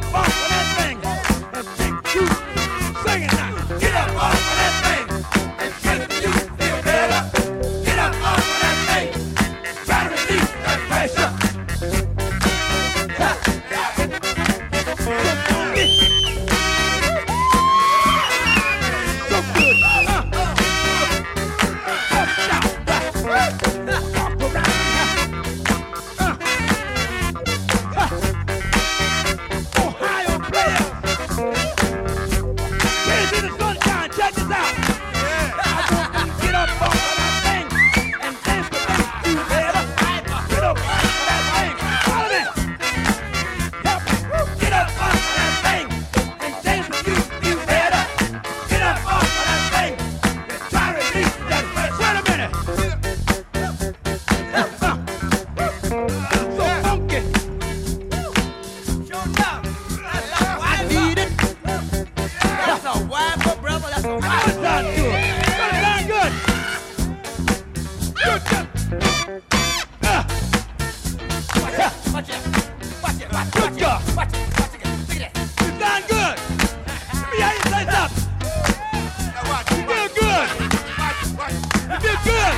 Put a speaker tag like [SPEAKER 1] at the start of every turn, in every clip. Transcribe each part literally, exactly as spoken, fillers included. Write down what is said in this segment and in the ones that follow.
[SPEAKER 1] off of that thing and think you sing it now. Get up off of that thing and make you feel better. Get up off of that thing. Try to release that pressure. Ha. So funky. So good. Uh. Up, down, back. Walk around. Uh. Ha. Ohio players. Kids in the sunshine, check this out. I want you to get up off of that thing and dance to make you better. Get up off of that thing. Follow me. Help me. Get up off of that thing and dance to you feel better. Get up off of that thing and try to release that pressure. Wait a minute. Uh, so funky. I need it.
[SPEAKER 2] That's a wild brother. That's a
[SPEAKER 1] I know
[SPEAKER 2] wild
[SPEAKER 1] it sounds good. It sounds good. Good, good. Uh, yeah.
[SPEAKER 2] Watch it. Watch it. Watch it.
[SPEAKER 1] Good job.
[SPEAKER 2] Watch it. Watch it. Look at that.
[SPEAKER 1] You sound good. Let me hear you say something. You feel good. You feel good.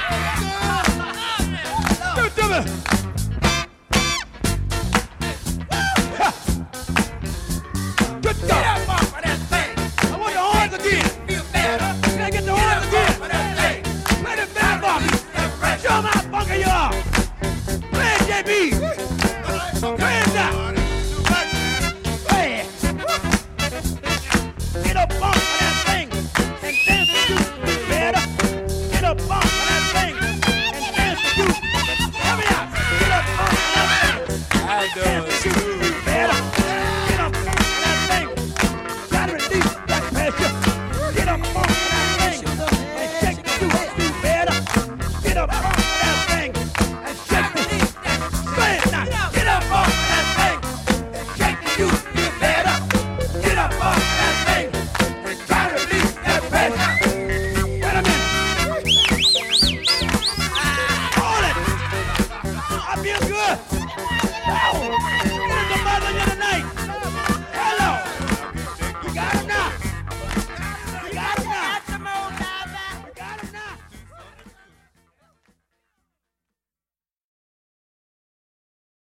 [SPEAKER 1] Do it to me. Ha. Good
[SPEAKER 2] Get
[SPEAKER 1] job.
[SPEAKER 2] up off of that thing.
[SPEAKER 1] I want the horns again.
[SPEAKER 2] Feel better.
[SPEAKER 1] Can I get the
[SPEAKER 2] Get
[SPEAKER 1] horns
[SPEAKER 2] up
[SPEAKER 1] again?
[SPEAKER 2] off of that thing.
[SPEAKER 1] Play the band for me. Show 'em how funky you are. Play it, J B. Play it now.